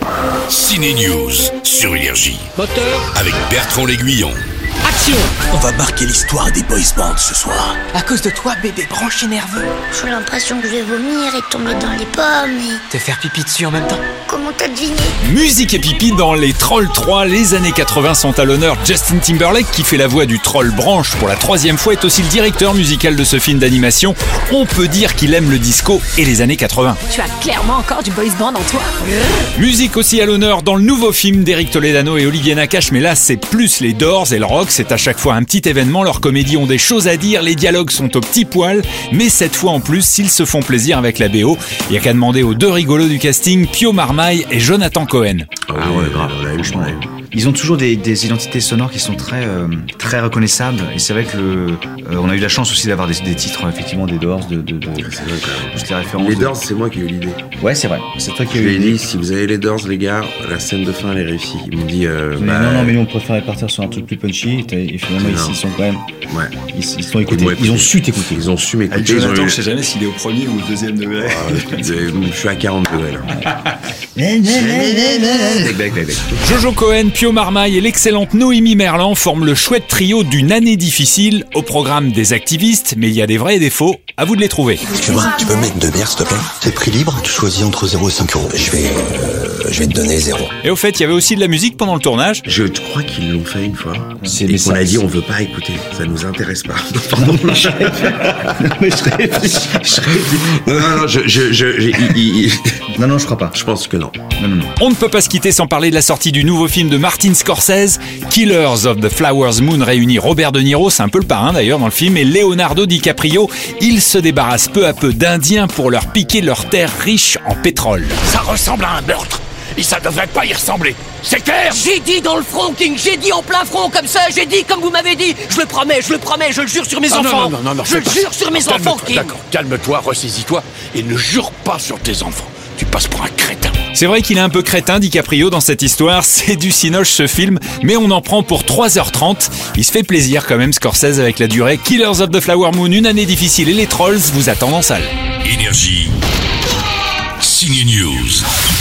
Ciné News sur Énergie. Moteur, Avec Bertrand L'Aiguillon. action! On va marquer l'histoire des boys bands ce soir. À cause de toi, bébé branché nerveux. J'ai l'impression que je vais vomir et tomber dans les pommes et... Te faire pipi dessus en même temps. Comment t'as deviné? Musique et pipi dans les Trolls 3, les années 80 sont à l'honneur. Justin Timberlake, qui fait la voix du troll Branche pour la 3e fois, est aussi le directeur musical de ce film d'animation. On peut dire qu'il aime le disco et les années 80. Tu as clairement encore du boys band en toi. Musique aussi à l'honneur dans le nouveau film d'Éric Toledano et Olivier Nakache, mais là c'est plus les Doors et le rock, c'est à chaque fois un petit événement, leurs comédies ont des choses à dire, les dialogues sont au petit poil, mais cette fois en plus, s'ils se font plaisir avec la BO, il n'y a qu'à demander aux deux rigolos du casting, Pio Marmaille et Jonathan Cohen. Ah ouais, grave, franchement. Ils ont toujours des identités sonores qui sont très reconnaissables, et c'est vrai que on a eu la chance aussi d'avoir des titres effectivement des Doors, C'est vrai, quand même. toutes les références. Les Doors, c'est moi qui ai eu l'idée. Ouais, c'est vrai. C'est toi qui as Je eu lui ai l'idée. dit, si vous avez les Doors, les gars, la scène de fin, elle est réussie. Ils m'ont dit, Non, mais nous on préférait partir sur un truc plus punchy. Et finalement ici ils sont quand même. Ouais. Ils sont écoutés. Ouais, Ils ont su t'écouter. Ils ont su m'écouter. Avec Jonathan, ils ont eu- je sais jamais s'il est au premier ou au deuxième degré. Je suis à 40 degrés là. Jojo Cohen, Pio Marmaille et l'excellente Noémie Merlan forment le chouette trio d'une année difficile. Au programme des activistes, mais il y a des vrais et des faux. À vous de les trouver. Excuse-moi, tu peux me mettre 2 bières s'il te plaît? C'est prix libre, tu choisis entre 0 et 5 euros. Je vais te donner 0. Et au fait, il y avait aussi de la musique pendant le tournage. Je crois qu'ils l'ont fait une fois. C'est- Et mais qu'on ça- a dit, on veut pas écouter. Ça nous intéresse pas. Pardon. Mais je Non, je crois pas. Je pense que non. Non. On ne peut pas se quitter sans parler de la sortie du nouveau film de Martin Scorsese, Killers of the Flowers Moon, réunit Robert De Niro, c'est un peu le parrain d'ailleurs dans le film, et Leonardo DiCaprio. Ils se débarrassent peu à peu d'Indiens pour leur piquer leurs terres riches en pétrole. Ça ressemble à un meurtre. Et ça devrait pas y ressembler. C'est clair? J'ai dit dans le front, King, j'ai dit en plein front comme ça, j'ai dit comme vous m'avez dit. Je le promets, je le jure sur mes enfants. Non, Je le jure sur mes enfants, Calme-toi, King. d'accord, calme-toi, ressaisis-toi et ne jure pas sur tes enfants. Tu passes pour un crétin. C'est vrai qu'il est un peu crétin, DiCaprio, dans cette histoire, c'est du cinoche ce film, mais on en prend pour 3h30. Il se fait plaisir quand même, Scorsese, avec la durée. Killers of the Flower Moon, une année difficile et les Trolls vous attendent en salle. Énergie. Ciné News.